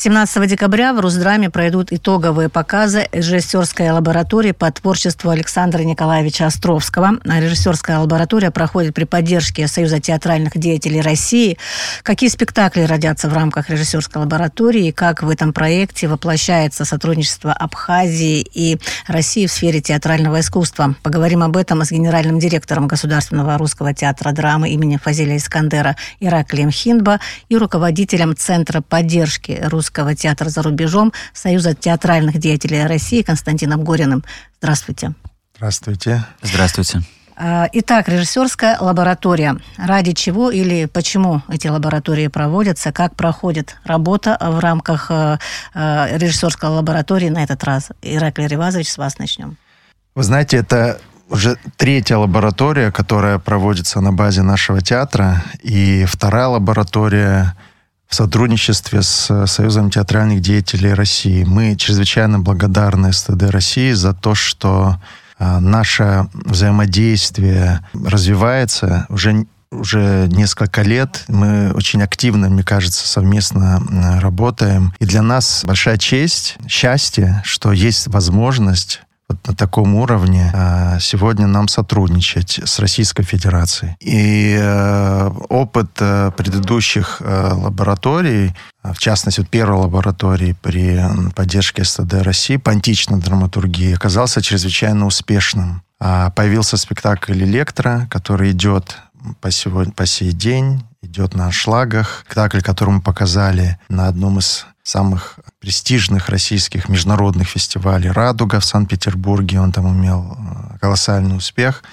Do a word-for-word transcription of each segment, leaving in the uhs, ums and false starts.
семнадцатого декабря в Русдраме пройдут итоговые показы режиссерской лаборатории по творчеству Александра Николаевича Островского. Режиссерская лаборатория проходит при поддержке Союза театральных деятелей России. Какие спектакли родятся в рамках режиссерской лаборатории и как в этом проекте воплощается сотрудничество Абхазии и России в сфере театрального искусства? Поговорим об этом с генеральным директором Государственного русского театра драмы имени Фазиля Искандера Ираклием Хинба и руководителем Центра поддержки Русского театра за рубежом Союза театральных деятелей России Константином Гориным. Здравствуйте. Здравствуйте. Здравствуйте. Итак, режиссерская лаборатория. Ради чего или почему эти лаборатории проводятся? Как проходит работа в рамках режиссерской лаборатории на этот раз? Ираклий Ривазович, с вас начнем. Вы знаете, это уже третья лаборатория, которая проводится на базе нашего театра, и вторая лаборатория в сотрудничестве с Союзом театральных деятелей России. Мы чрезвычайно благодарны СТД России за то, что э, наше взаимодействие развивается уже, уже несколько лет. Мы очень активно, мне кажется, совместно работаем. И для нас большая честь, счастье, что есть возможность вот на таком уровне э, сегодня нам сотрудничать с Российской Федерацией. И э, опыт э, предыдущих э, лабораторий, в частности, вот первой лаборатории при поддержке СТД России по античной драматургии, оказался чрезвычайно успешным. Э, появился спектакль «Электра», который идет по, сегодня, по сей день, идет на аншлагах. Спектакль, который мы показали на одном из самых престижных российских международных фестивалей «Радуга» в Санкт-Петербурге. Он там имел колоссальный успех.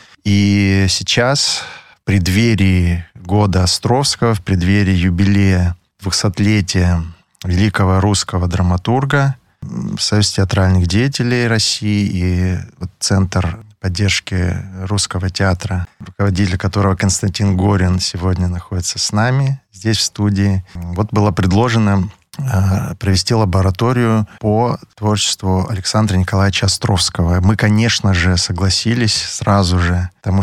И сейчас, в преддверии года Островского, в преддверии юбилея двухсотлетия великого русского драматурга, Союз театральных деятелей России и вот Центр поддержки русского театра, руководитель которого Константин Горин сегодня находится с нами здесь в студии. Вот было предложено провести лабораторию по творчеству Александра Николаевича Островского. Мы, конечно же, согласились сразу же, потому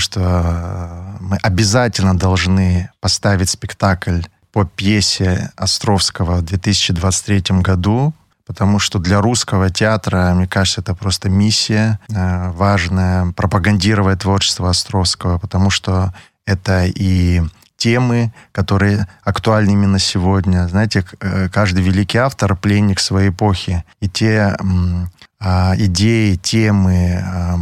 что мы обязательно должны поставить спектакль по пьесе Островского в две тысячи двадцать третьем году, потому что для русского театра, мне кажется, это просто миссия э, важная, пропагандировать творчество Островского, потому что это и темы, которые актуальны именно сегодня. Знаете, каждый великий автор — пленник своей эпохи. И те м, э, идеи, темы, э,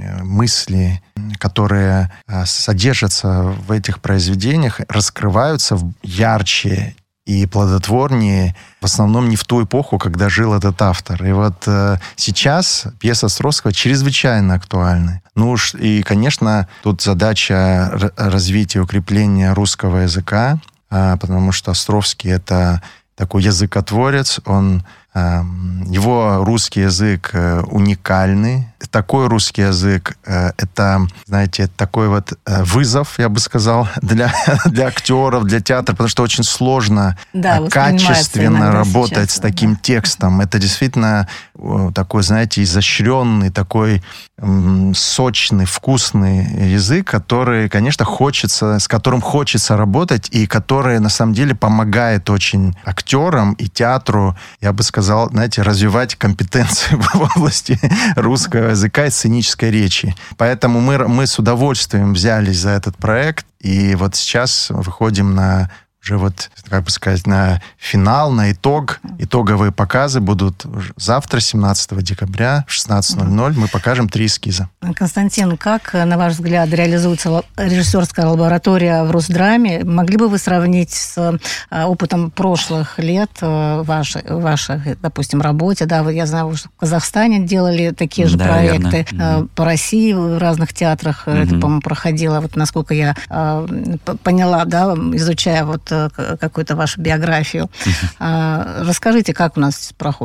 мысли, которые э, содержатся в этих произведениях, раскрываются ярче и плодотворнее, в основном не в ту эпоху, когда жил этот автор. И вот э, сейчас пьеса Островского чрезвычайно актуальна. Ну уж и, конечно, тут задача развития, укрепления русского языка, э, потому что Островский — это такой языкотворец, он, э, его русский язык э, уникальный. Такой русский язык э, — это, знаете, такой вот э, вызов, я бы сказал, для, для актеров, для театра, потому что очень сложно да, э, качественно работать сейчас, с таким да. текстом. Это действительно э, такой, знаете, изощренный, такой э, сочный, вкусный язык, который, конечно, хочется, с которым хочется работать и который, на самом деле, помогает очень актерам и театру, я бы сказал, знаете, развивать компетенции в области русского языка и сценической речи. Поэтому мы, мы с удовольствием взялись за этот проект, и вот сейчас выходим на уже вот, как бы сказать, на финал, на итог. Итоговые показы будут завтра, семнадцатого декабря, в шестнадцать ноль ноль. Мы покажем три эскиза. Константин, как, на ваш взгляд, реализуется режиссерская лаборатория в Русдраме? Могли бы вы сравнить с опытом прошлых лет вашей, вашей, допустим, работе? Да, вы, я знаю, что в Казахстане делали такие же да, проекты. Верно. По России в разных театрах mm-hmm. это, по-моему, проходило. Вот насколько я поняла, да, изучая вот какую-то вашу биографию. Uh-huh. Расскажите, как у нас проходит?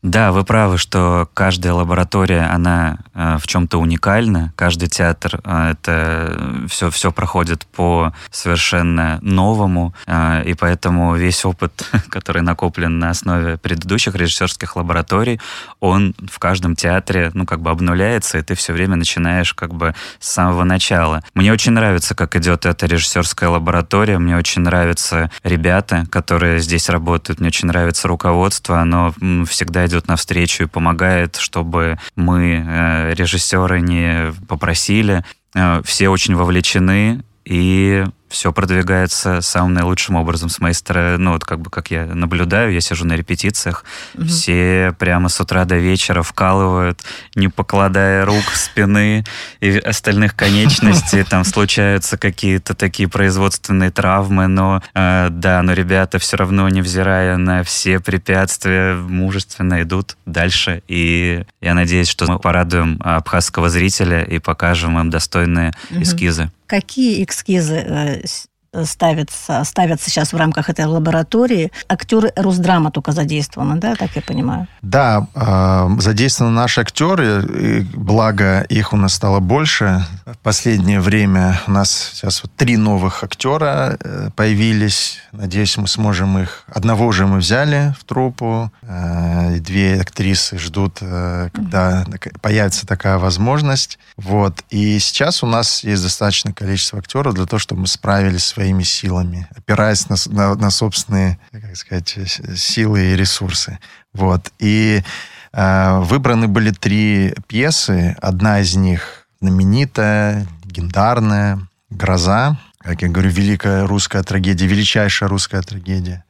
Да, вы правы, что каждая лаборатория, она э, в чем-то уникальна. Каждый театр, э, это все, все проходит по совершенно новому, э, и поэтому весь опыт, который накоплен на основе предыдущих режиссерских лабораторий, он в каждом театре, ну, как бы обнуляется, и ты все время начинаешь как бы с самого начала. Мне очень нравится, как идет эта режиссерская лаборатория, мне очень нравятся ребята, которые здесь работают, мне очень нравится руководство, оно всегда идет навстречу и помогает, чтобы мы, э, режиссеры, не попросили. Э, все очень вовлечены, и все продвигается самым наилучшим образом с моей стороны. Ну, вот как бы как я наблюдаю, я сижу на репетициях, угу. Все прямо с утра до вечера вкалывают, не покладая рук, спины и остальных конечностей. Там случаются какие-то такие производственные травмы, но э, да, но ребята все равно, невзирая на все препятствия, мужественно идут дальше. И я надеюсь, что мы порадуем абхазского зрителя и покажем им достойные угу. эскизы. Какие эскизы ставятся, ставятся сейчас в рамках этой лаборатории? Актеры Русдрама только задействованы, да, так я понимаю? Да, э, задействованы наши актеры, и, благо их у нас стало больше. В последнее время у нас сейчас вот три новых актера э, появились. Надеюсь, мы сможем их... Одного уже мы взяли в труппу, э, и две актрисы ждут, э, когда mm-hmm. появится такая возможность. Вот. И сейчас у нас есть достаточное количество актеров для того, чтобы мы справились с своими силами, опираясь на, на, на собственные, как сказать, силы и ресурсы. Вот. И э, выбраны были три пьесы. Одна из них знаменитая, легендарная, «Гроза». Как я говорю, великая русская трагедия, величайшая русская трагедия.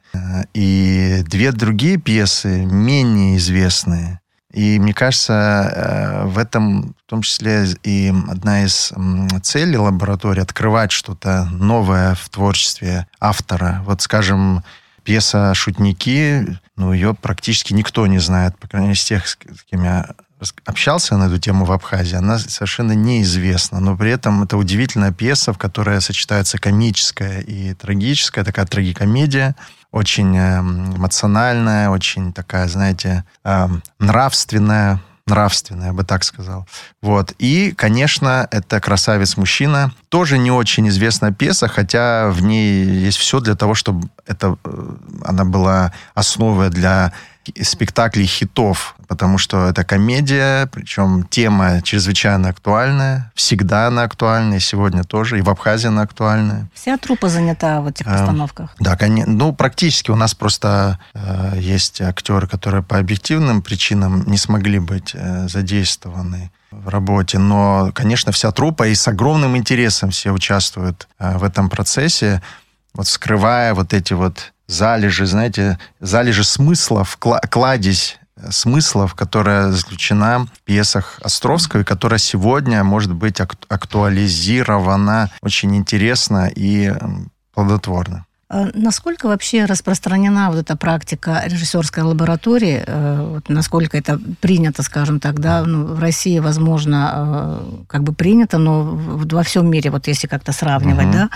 И две другие пьесы менее известные. И мне кажется, в этом, в том числе, и одна из целей лаборатории — открывать что-то новое в творчестве автора. Вот, скажем, пьеса «Шутники», ну, ее практически никто не знает, по крайней мере, из тех, с кем я общался на эту тему в Абхазии, она совершенно неизвестна. Но при этом это удивительная пьеса, в которой сочетается комическая и трагическая, такая трагикомедия, очень эмоциональная, очень такая, знаете, нравственная, нравственная, я бы так сказал. Вот. И, конечно, это «Красавец-мужчина». Тоже не очень известная пьеса, хотя в ней есть все для того, чтобы это, она была основой для спектаклей хитов, потому что это комедия, причем тема чрезвычайно актуальная, всегда она актуальна, и сегодня тоже, и в Абхазии она актуальна. Вся труппа занята в этих постановках? А, да, конечно. Ну, практически у нас просто э, есть актеры, которые по объективным причинам не смогли быть э, задействованы в работе, но, конечно, вся труппа, и с огромным интересом все участвуют э, в этом процессе, вот вскрывая вот эти вот залежи, знаете, залежи смыслов, кладезь смыслов, которая заключена в пьесах Островского, и которая сегодня может быть актуализирована очень интересно и плодотворно. Насколько вообще распространена вот эта практика режиссерской лаборатории, вот насколько это принято, скажем так, да, ну, в России, возможно, как бы принято, но во всем мире, вот если как-то сравнивать, угу. да,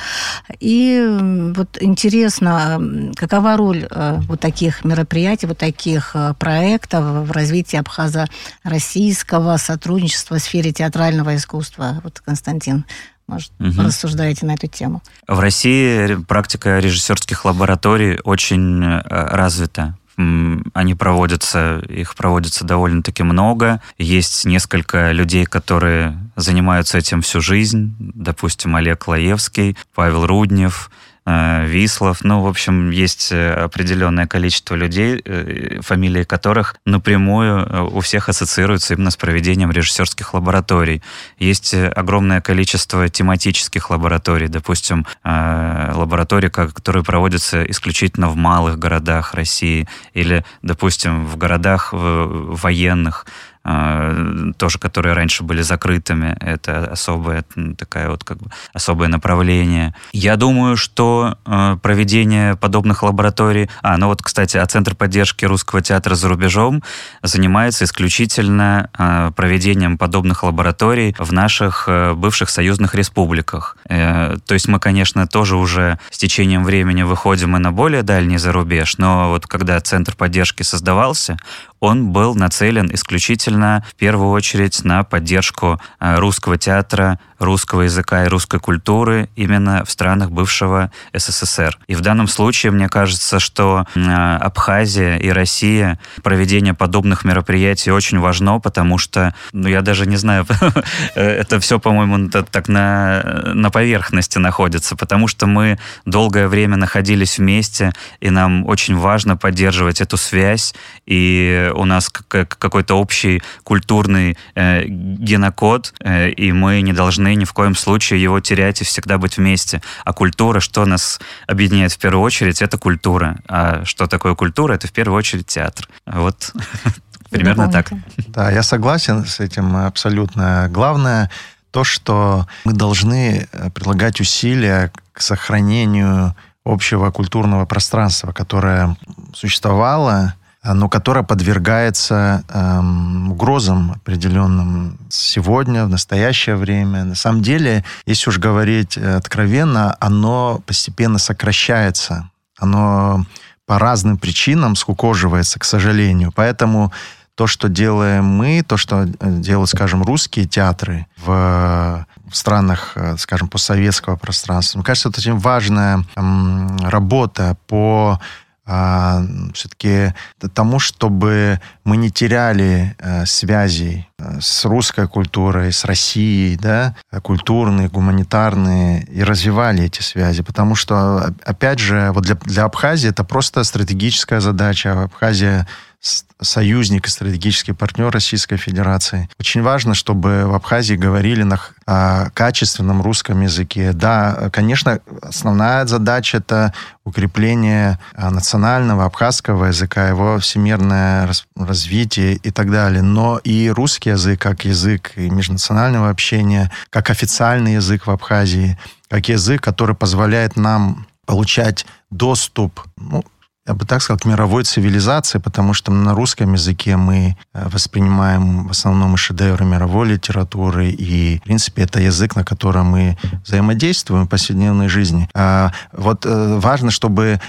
и вот интересно, какова роль вот таких мероприятий, вот таких проектов в развитии абхазо-российского сотрудничества в сфере театрального искусства? Вот, Константин, может, угу. рассуждаете на эту тему? В России практика режиссерских лабораторий очень развита. Они проводятся, их проводится довольно-таки много. Есть несколько людей, которые занимаются этим всю жизнь. Допустим, Олег Лаевский, Павел Руднев, Вислов. Ну, в общем, есть определенное количество людей, фамилии которых напрямую у всех ассоциируются именно с проведением режиссерских лабораторий. Есть огромное количество тематических лабораторий, допустим, лаборатории, которые проводятся исключительно в малых городах России или, допустим, в городах военных. тоже которые раньше были закрытыми. Это особое, такая вот как бы особое направление. Я думаю, что проведение подобных лабораторий... А, ну вот, кстати, а Центр поддержки русского театра за рубежом занимается исключительно проведением подобных лабораторий в наших бывших союзных республиках. То есть мы, конечно, тоже уже с течением времени выходим и на более дальний зарубеж, но вот когда Центр поддержки создавался, он был нацелен исключительно в первую очередь на поддержку русского театра, русского языка и русской культуры именно в странах бывшего СССР. И в данном случае, мне кажется, что Абхазия и Россия, проведение подобных мероприятий очень важно, потому что, ну, я даже не знаю, это все, по-моему, так на, на поверхности находится, потому что мы долгое время находились вместе, и нам очень важно поддерживать эту связь, и у нас какой-то общий культурный э, генокод, э, и мы не должны ни в коем случае его терять и всегда быть вместе. А культура, что нас объединяет в первую очередь, это культура. А что такое культура? Это в первую очередь театр. Вот примерно так. Да, я согласен с этим абсолютно. Главное то, что мы должны прилагать усилия к сохранению общего культурного пространства, которое существовало, но которая подвергается эм, угрозам определенным сегодня, в настоящее время. На самом деле, если уж говорить откровенно, оно постепенно сокращается. Оно по разным причинам скукоживается, к сожалению. Поэтому то, что делаем мы, то, что делают, скажем, русские театры в странах, скажем, постсоветского пространства, мне кажется, это очень важная эм, работа по А, все-таки тому, чтобы мы не теряли а, связей а, с русской культурой, с Россией, да, культурные, гуманитарные, и развивали эти связи. Потому что, опять же, вот для, для Абхазии это просто стратегическая задача. Абхазия союзник и стратегический партнер Российской Федерации. Очень важно, чтобы в Абхазии говорили на а, качественном русском языке. Да, конечно, основная задача — это укрепление а, национального абхазского языка, его всемирное раз, развитие и так далее. Но и русский язык как язык и межнационального общения, как официальный язык в Абхазии, как язык, который позволяет нам получать доступ, ну, я бы так сказал, к мировой цивилизации, потому что на русском языке мы воспринимаем в основном и шедевры мировой литературы, и, в принципе, это язык, на котором мы взаимодействуем в повседневной жизни. Вот важно, чтобы,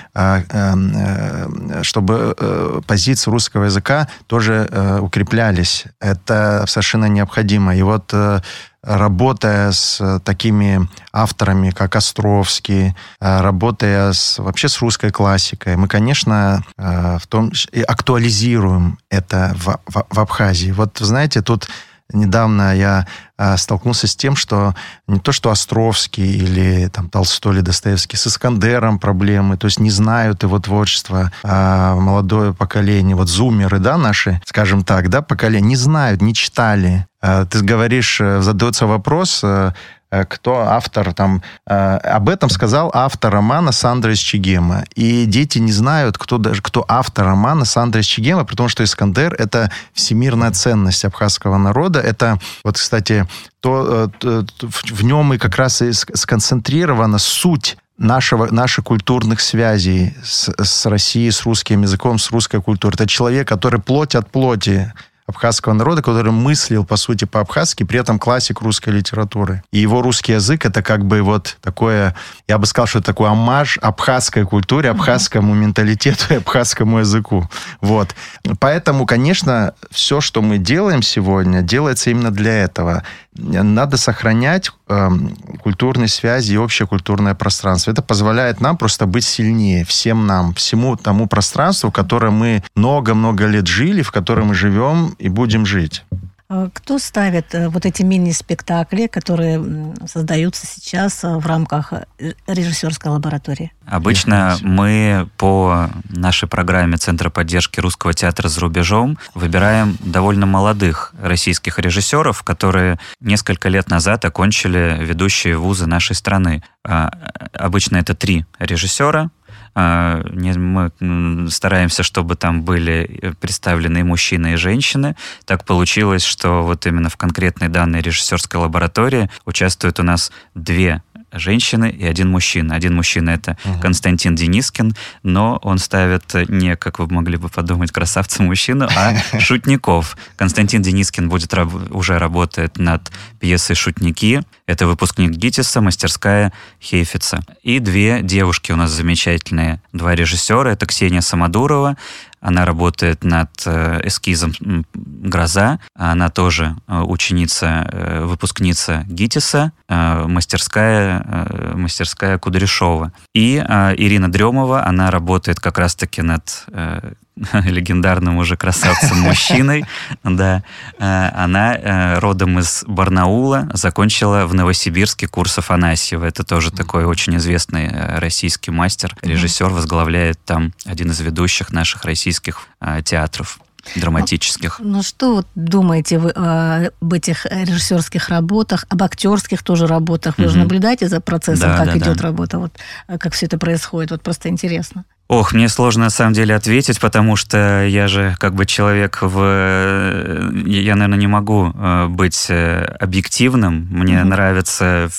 чтобы позиции русского языка тоже укреплялись. Это совершенно необходимо. И вот работая с такими авторами, как Островский, работая с, вообще с русской классикой, мы, конечно, в том и актуализируем это в, в, в Абхазии. Вот, знаете, тут недавно я столкнулся с тем, что не то, что Островский или там, Толстой или Достоевский, с Искандером проблемы, то есть не знают его творчества, а молодое поколение, вот зумеры, да, наши, скажем так, да, поколение, не знают, не читали. Ты говоришь, задается вопрос, кто автор, там, об этом сказал автор романа Сандра из Чегема. И дети не знают, кто, даже, кто автор романа Сандра из Чегема, потому что Искандер — это всемирная ценность абхазского народа. Это, вот, кстати, то, то, в нем и как раз и сконцентрирована суть нашего, наших культурных связей с, с Россией, с русским языком, с русской культурой. Это человек, который плоть от плоти абхазского народа, который мыслил, по сути, по-абхазски, при этом классик русской литературы. И его русский язык — это как бы вот такое, я бы сказал, что это такой оммаж абхазской культуре, абхазскому менталитету и абхазскому языку. Вот. Поэтому, конечно, все, что мы делаем сегодня, делается именно для этого. Надо сохранять э, культурные связи и общее культурное пространство. Это позволяет нам просто быть сильнее, всем нам, всему тому пространству, в котором мы много-много лет жили, в котором мы живем и будем жить. Кто ставит вот эти мини-спектакли, которые создаются сейчас в рамках режиссерской лаборатории? Обычно мы по нашей программе Центра поддержки русского театра за рубежом выбираем довольно молодых российских режиссеров, которые несколько лет назад окончили ведущие вузы нашей страны. Обычно это три режиссера. не, мы стараемся, чтобы там были представлены и мужчины, и женщины. Так получилось, что вот именно в конкретной данной режиссерской лаборатории участвуют у нас две женщины и один мужчина. Один мужчина — это uh-huh. Константин Денискин, но он ставит не, как вы могли бы подумать, красавца-мужчину, а шутников. Константин Денискин будет, уже работает над пьесой «Шутники». Это выпускник ГИТИСа, мастерская Хейфица. И две девушки у нас замечательные, два режиссера. Это Ксения Самодурова. Она работает над эскизом «Гроза». Она тоже ученица, выпускница ГИТИСа, мастерская, мастерская Кудряшова. И Ирина Дремова, она работает как раз-таки над легендарным уже красавцем-мужчиной. Да. Она родом из Барнаула, закончила в Новосибирске курс Афанасьева. Это тоже такой очень известный российский мастер, режиссер, возглавляет там один из ведущих наших российских театров драматических. Ну, ну что вот думаете вы э, об этих режиссерских работах, об актерских тоже работах? Вы mm-hmm. же наблюдаете за процессом, да, как да, идет да. работа, вот как все это происходит? Вот просто интересно. Ох, мне сложно на самом деле ответить, потому что я же как бы человек в... Я, наверное, не могу быть объективным. Мне mm-hmm. нравятся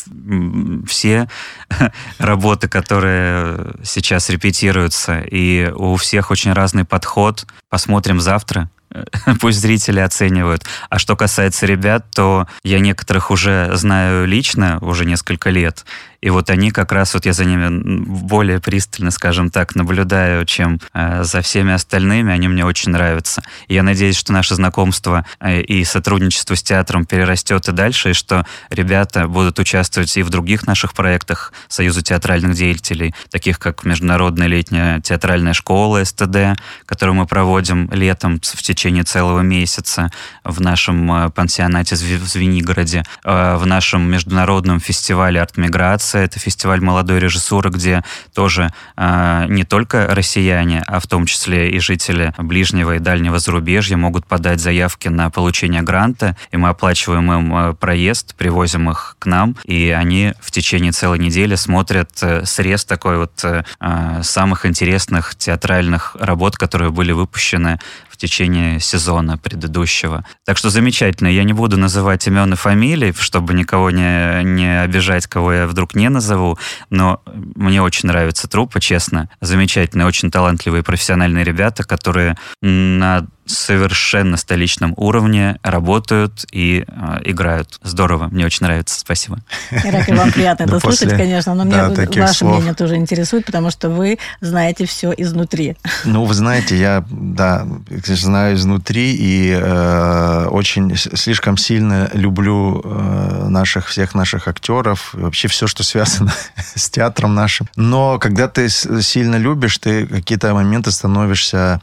все работы, которые сейчас репетируются, и у всех очень разный подход. Посмотрим завтра. Пусть зрители оценивают. А что касается ребят, то я некоторых уже знаю лично, уже несколько лет. И вот они как раз, вот я за ними более пристально, скажем так, наблюдаю, чем э, за всеми остальными. Они мне очень нравятся. И я надеюсь, что наше знакомство э, и сотрудничество с театром перерастет и дальше, и что ребята будут участвовать и в других наших проектах Союза театральных деятелей, таких как Международная летняя театральная школа эс тэ дэ, которую мы проводим летом в течение целого месяца в нашем э, пансионате в Звенигороде, э, в нашем международном фестивале «Артмиграция». Это фестиваль молодой режиссуры, где тоже э, не только россияне, а в том числе и жители ближнего и дальнего зарубежья могут подать заявки на получение гранта, и мы оплачиваем им проезд, привозим их к нам, и они в течение целой недели смотрят э, срез такой вот э, самых интересных театральных работ, которые были выпущены в течение сезона предыдущего. Так что замечательно. Я не буду называть имен и фамилий, чтобы никого не, не обижать, кого я вдруг не назову, но мне очень нравится труппа, честно. Замечательные, очень талантливые профессиональные ребята, которые на совершенно столичном уровне работают и э, играют. Здорово, мне очень нравится. Спасибо. Иракли, вам приятно это слышать, конечно, но мне ваше мнение тоже интересует, потому что вы знаете все изнутри. Ну, вы знаете, я, да, знаю изнутри и э, очень слишком сильно люблю э, наших, всех наших актеров, вообще все, что связано с театром нашим. Но когда ты сильно любишь, ты какие-то моменты становишься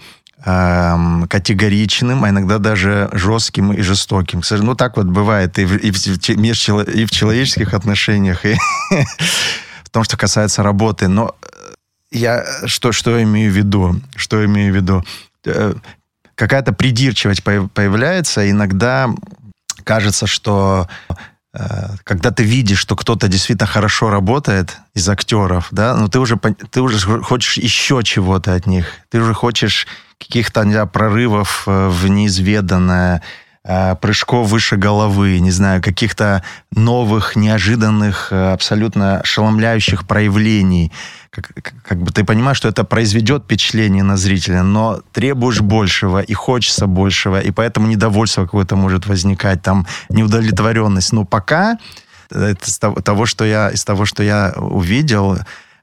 категоричным, а иногда даже жестким и жестоким. Ну, так вот бывает и в, и в, и в человеческих отношениях, и в том, что касается работы. Но я что, что имею в виду? Что имею в виду? Какая-то придирчивость появляется. Иногда кажется, что когда ты видишь, что кто-то действительно хорошо работает из актеров, да, но ты уже, ты уже хочешь еще чего-то от них. Ты уже хочешь каких-то, не знаю, прорывов в неизведанное, прыжков выше головы, не знаю, каких-то новых, неожиданных, абсолютно ошеломляющих проявлений. Как, как бы ты понимаешь, что это произведет впечатление на зрителя, но требуешь большего и хочется большего, и поэтому недовольство какое-то может возникать, там неудовлетворенность. Но пока из того, что я, из того, что я увидел,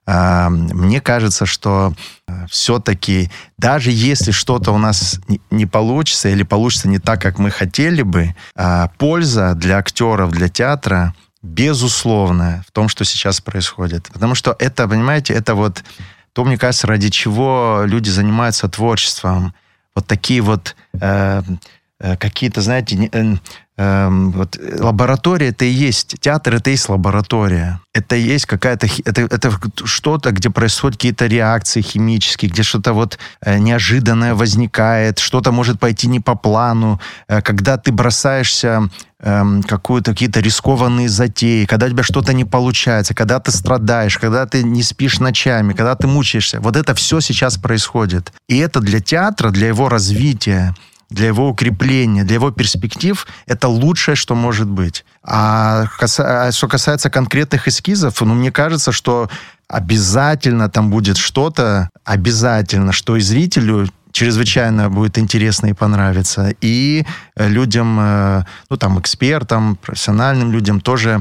мне кажется, что все-таки даже если что-то у нас не получится или получится не так, как мы хотели бы, польза для актеров, для театра безусловная в том, что сейчас происходит. Потому что это, понимаете, это вот то, мне кажется, ради чего люди занимаются творчеством. Вот такие вот э, какие-то, знаете, вот лаборатория это и есть, театр это и есть лаборатория. Это и есть какая-то, это, это что-то, где происходят какие-то реакции химические, где что-то вот неожиданное возникает, что-то может пойти не по плану, когда ты бросаешься какую-то, какие-то рискованные затеи, когда у тебя что-то не получается, когда ты страдаешь, когда ты не спишь ночами, когда ты мучаешься. Вот это все сейчас происходит. И это для театра, для его развития, для его укрепления, для его перспектив, это лучшее, что может быть. А каса... что касается конкретных эскизов, ну, мне кажется, что обязательно там будет что-то, обязательно, что и зрителю чрезвычайно будет интересно и понравится, и людям, ну, там, экспертам, профессиональным людям тоже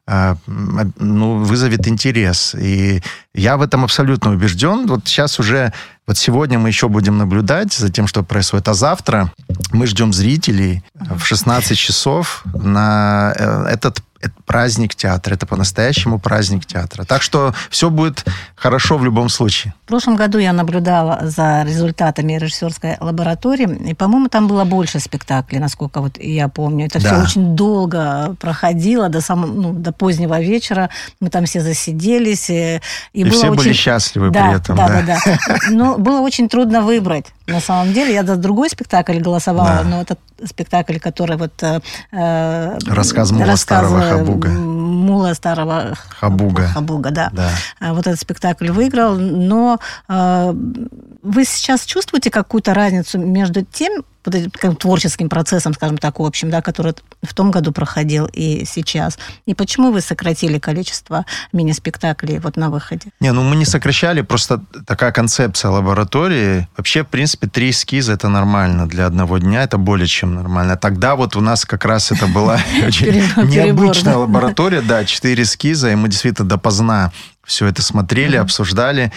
ну, вызовет интерес. И я в этом абсолютно убежден. Вот сейчас уже, вот сегодня мы еще будем наблюдать за тем, что происходит, а завтра мы ждем зрителей в шестнадцать часов на этот праздник театра. Это по-настоящему праздник театра. Так что все будет хорошо в любом случае. В прошлом году я наблюдала за результатами режиссерской лаборатории, и, по-моему, там было больше спектаклей, насколько вот я помню. Это да. все очень долго проходило, до, самого, ну, до позднего вечера. Мы там все засиделись. И, и, и было все очень... были счастливы да, при этом. Да, да, да, да. Но было очень трудно выбрать. На самом деле, я за другой спектакль голосовала, да. но этот спектакль, который вот... Э, Рассказ Мула старого Хабуга. Мула старого Хабуга. Хабуга, да. да. Вот этот спектакль выиграл, но э, вы сейчас чувствуете какую-то разницу между тем, вот этим творческим процессом, скажем так, общим, да, который в том году проходил и сейчас? И почему вы сократили количество мини-спектаклей вот на выходе? Не, ну мы не сокращали, просто такая концепция лаборатории. Вообще, в принципе, три эскиза это нормально для одного дня, это более чем нормально. Тогда вот у нас как раз это была очень необычная лаборатория, да, четыре эскиза, и мы действительно допоздна все это смотрели, обсуждали.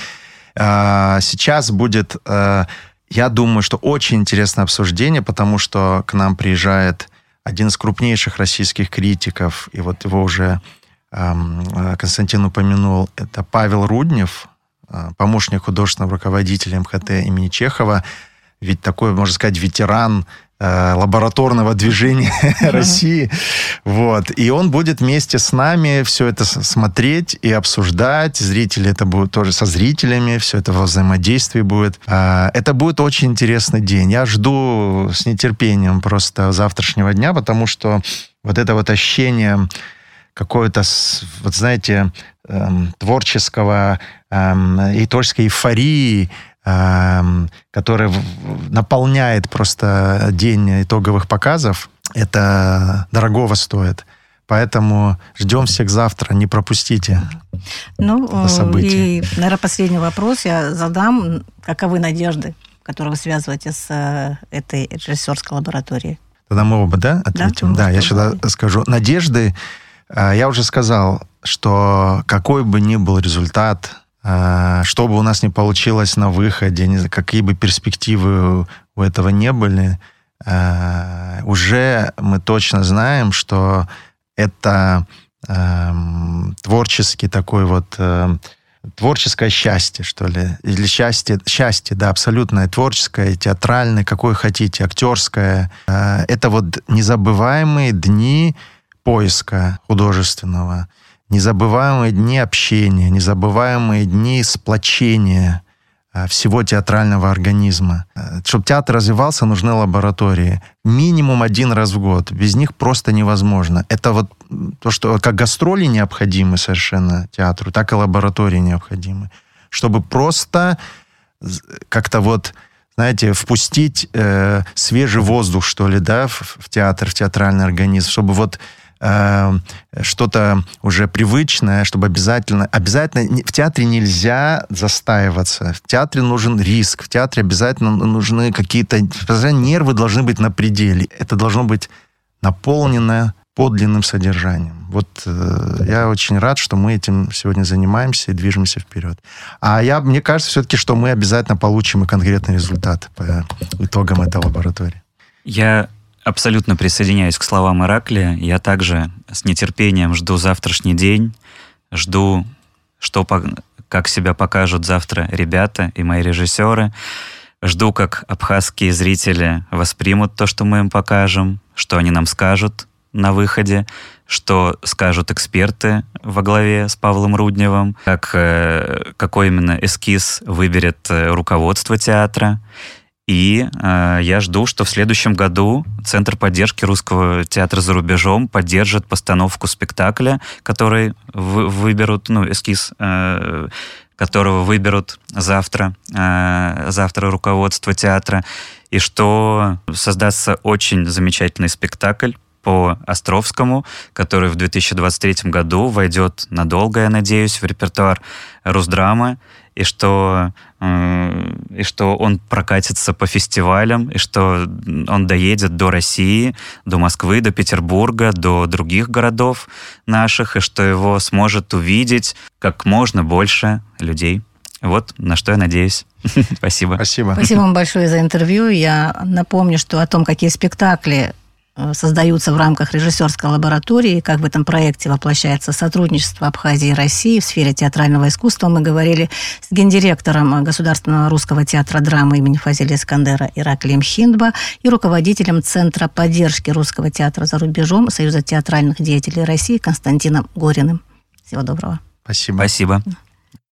Сейчас будет... Я думаю, что очень интересное обсуждение, потому что к нам приезжает один из крупнейших российских критиков, и вот его уже эм, Константин упомянул, это Павел Руднев, э, помощник художественного руководителя эм ха тэ имени Чехова, ведь такой, можно сказать, ветеран э, лабораторного движения mm-hmm. России. Вот. И он будет вместе с нами все это смотреть и обсуждать. Зрители это будут тоже со зрителями, все это во взаимодействии будет. Э, это будет очень интересный день. Я жду с нетерпением просто завтрашнего дня, потому что вот это вот ощущение какое-то, вот знаете, э, творческого э, и творческой эйфории, который наполняет просто день итоговых показов, это дорогого стоит. Поэтому ждем всех завтра, не пропустите ну, это событие. И, наверное, последний вопрос я задам. Каковы надежды, которые вы связываете с этой режиссерской лабораторией? Тогда мы оба, да, ответим? Да, да я сюда скажу. Надежды, я уже сказал, что какой бы ни был результат, что бы у нас ни получилось на выходе, какие бы перспективы у этого не были, уже мы точно знаем, что это творческий такой вот, творческое счастье, что ли, или счастье, счастье, да, абсолютное творческое, театральное, какое хотите, актерское. Это вот незабываемые дни поиска художественного, незабываемые дни общения, незабываемые дни сплочения всего театрального организма. Чтобы театр развивался, нужны лаборатории. Минимум один раз в год. Без них просто невозможно. Это вот то, что как гастроли необходимы совершенно театру, так и лаборатории необходимы. Чтобы просто как-то вот, знаете, впустить э, свежий воздух, что ли, да, в, в театр, в театральный организм, чтобы вот что-то уже привычное, чтобы обязательно... Обязательно в театре нельзя застаиваться. В театре нужен риск. В театре обязательно нужны какие-то... Нервы должны быть на пределе. Это должно быть наполнено подлинным содержанием. Вот э, я очень рад, что мы этим сегодня занимаемся и движемся вперед. А я, мне кажется все-таки, что мы обязательно получим и конкретный результат по итогам этой лаборатории. Я... абсолютно присоединяюсь к словам Ираклия. Я также с нетерпением жду завтрашний день, жду, что, как себя покажут завтра ребята и мои режиссеры. Жду, как абхазские зрители воспримут то, что мы им покажем, что они нам скажут на выходе, что скажут эксперты во главе с Павлом Рудневым, как, какой именно эскиз выберет руководство театра. И э, я жду, что в следующем году Центр поддержки русского театра за рубежом поддержит постановку спектакля, который вы, выберут, ну, эскиз, э, которого выберут завтра, э, завтра руководство театра, и что создастся очень замечательный спектакль по Островскому, который в две тысячи двадцать третьем году войдет надолго, я надеюсь, в репертуар Русдрамы, и что, э, и что он прокатится по фестивалям, и что он доедет до России, до Москвы, до Петербурга, до других городов наших, и что его сможет увидеть как можно больше людей. Вот на что я надеюсь. Спасибо. Спасибо. Спасибо вам большое за интервью. Я напомню, что о том, какие спектакли создаются в рамках режиссерской лаборатории, как в этом проекте воплощается сотрудничество Абхазии и России в сфере театрального искусства, мы говорили с гендиректором Государственного русского театра драмы имени Фазиля Искандера Ираклием Хиндба и руководителем Центра поддержки русского театра за рубежом Союза театральных деятелей России Константином Гориным. Всего доброго. Спасибо. Спасибо.